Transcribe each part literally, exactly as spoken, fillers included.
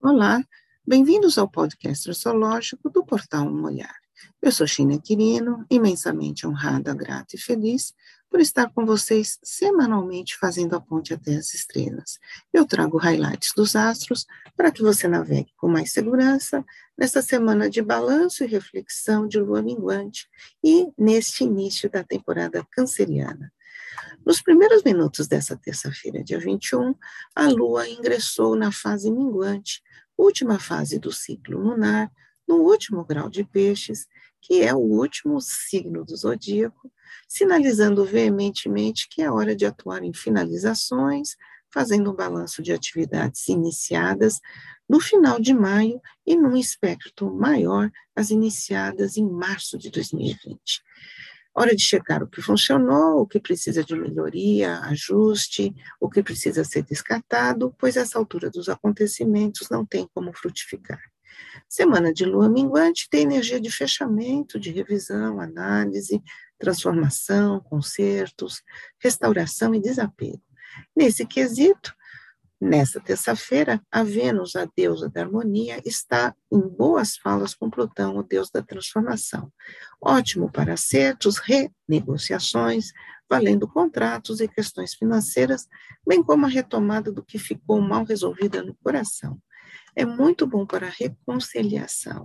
Olá, bem-vindos ao podcast astrológico do Portal Um Olhar. Eu sou China Quirino, imensamente honrada, grata e feliz por estar com vocês semanalmente fazendo a ponte até as estrelas. Eu trago highlights dos astros para que você navegue com mais segurança nesta semana de balanço e reflexão de lua minguante e neste início da temporada canceriana. Nos primeiros minutos dessa terça-feira, dia vinte e um, a Lua ingressou na fase minguante, última fase do ciclo lunar, no último grau de Peixes, que é o último signo do zodíaco, sinalizando veementemente que é hora de atuar em finalizações, fazendo um balanço de atividades iniciadas no final de maio e num espectro maior, as iniciadas em março de dois mil e vinte. Hora de checar o que funcionou, o que precisa de melhoria, ajuste, o que precisa ser descartado, pois essa altura dos acontecimentos não tem como frutificar. Semana de lua minguante tem energia de fechamento, de revisão, análise, transformação, concertos, restauração e desapego. Nesse quesito, nesta terça-feira, a Vênus, a deusa da harmonia, está em boas falas com Plutão, o deus da transformação. Ótimo para acertos, renegociações, valendo contratos e questões financeiras, bem como a retomada do que ficou mal resolvida no coração. É muito bom para a reconciliação.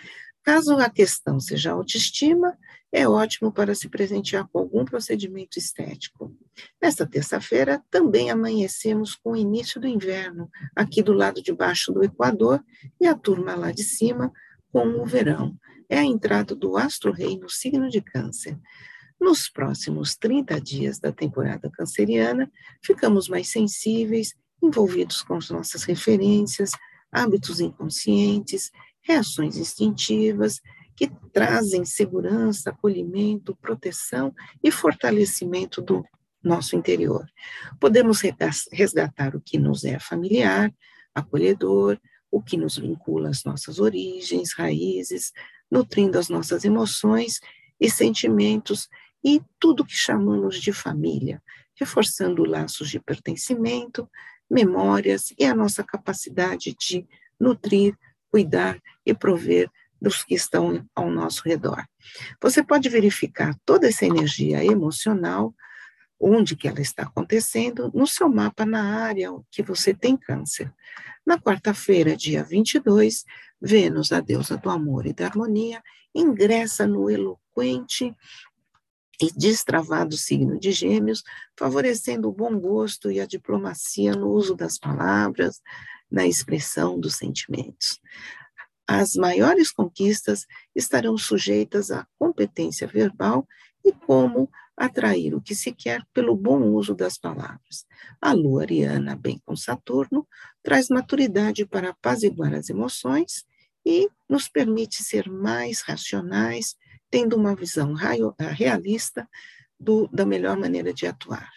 Caso a questão seja autoestima, é ótimo para se presentear com algum procedimento estético. Nesta terça-feira, também amanhecemos com o início do inverno, aqui do lado de baixo do Equador, e a turma lá de cima com o verão. É a entrada do astro-rei no signo de Câncer. Nos próximos trinta dias da temporada canceriana, ficamos mais sensíveis, envolvidos com as nossas referências, hábitos inconscientes, reações instintivas, que trazem segurança, acolhimento, proteção e fortalecimento do nosso interior. Podemos resgatar o que nos é familiar, acolhedor, o que nos vincula às nossas origens, raízes, nutrindo as nossas emoções e sentimentos e tudo que chamamos de família, reforçando laços de pertencimento, memórias e a nossa capacidade de nutrir, cuidar e prover dos que estão ao nosso redor. Você pode verificar toda essa energia emocional, onde que ela está acontecendo, no seu mapa na área que você tem câncer. Na quarta-feira, dia vinte e dois, Vênus, a deusa do amor e da harmonia, ingressa no eloquente e destravado signo de Gêmeos, favorecendo o bom gosto e a diplomacia no uso das palavras, na expressão dos sentimentos. As maiores conquistas estarão sujeitas à competência verbal e como atrair o que se quer pelo bom uso das palavras. A lua ariana, bem com Saturno, traz maturidade para apaziguar as emoções e nos permite ser mais racionais, tendo uma visão realista do, da melhor maneira de atuar.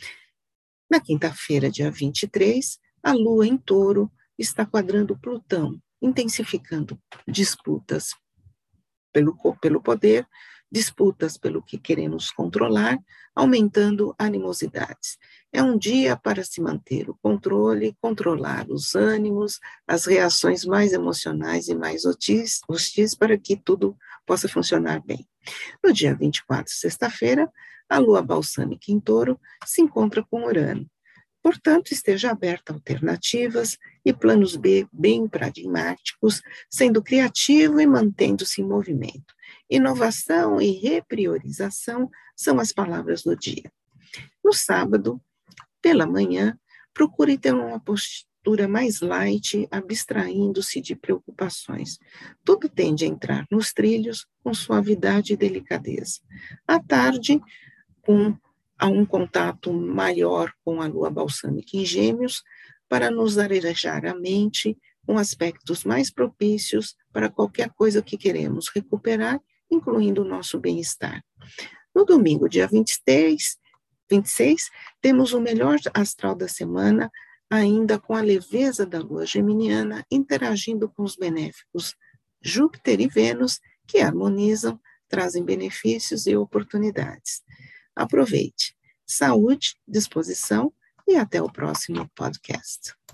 Na quinta-feira, dia vinte e três, a Lua em Touro está quadrando Plutão, intensificando disputas pelo, pelo poder, disputas pelo que queremos controlar, aumentando animosidades. É um dia para se manter o controle, controlar os ânimos, as reações mais emocionais e mais hostis, hostis para que tudo possa funcionar bem. No dia vinte e quatro, sexta-feira, a Lua balsâmica em Touro se encontra com Urano. Portanto, esteja aberta a alternativas e planos B bem pragmáticos, sendo criativo e mantendo-se em movimento. Inovação e repriorização são as palavras do dia. No sábado, pela manhã, procure ter uma postura mais light, abstraindo-se de preocupações. Tudo tende a entrar nos trilhos com suavidade e delicadeza. À tarde, com a um contato maior com a lua balsâmica em Gêmeos, para nos arejar a mente com aspectos mais propícios para qualquer coisa que queremos recuperar, incluindo o nosso bem-estar. No domingo, dia vinte e seis, vinte e seis, temos o melhor astral da semana, ainda com a leveza da lua geminiana, interagindo com os benéficos Júpiter e Vênus, que harmonizam, trazem benefícios e oportunidades. Aproveite. Saúde, disposição e até o próximo podcast.